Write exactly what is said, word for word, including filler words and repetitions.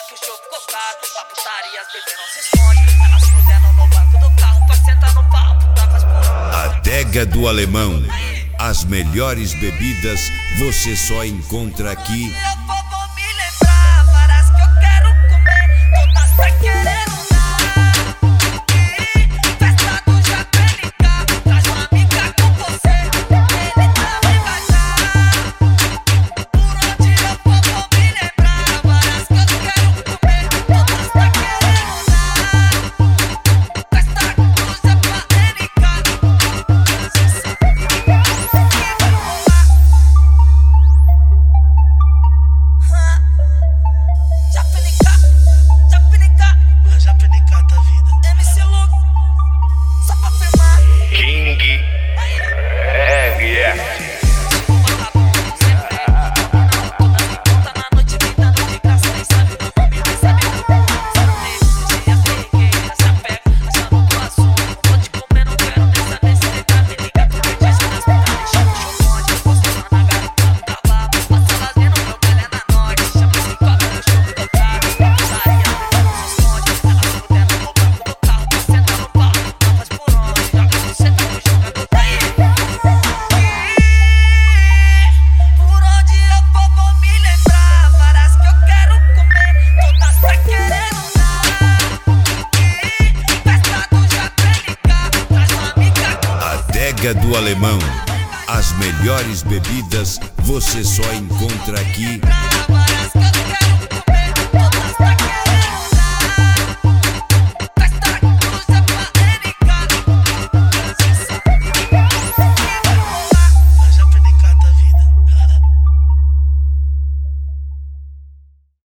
que o show ficou caro. Pra putaria as bebês não se esconde. Elas fudendo no banco do carro pra sentar no pau. Tavas por onde? Adega do Alemão. As melhores bebidas você só encontra aqui. Eu vou, vou me lembrar, várias que eu quero comer, todas tá querendo dar. Festa do Japelica, traz uma amiga com você, ele também vai dar. Por onde eu vou, vou me lembrar, várias que eu quero comer, todas tá querendo dar. Festa do Japelica, você sabe que vai rolar. Japelica, Japelica, Japelica da vida. M C Luke, só pra firmar. King R F. Adega do Alemão. As melhores bebidas você só encontra aqui.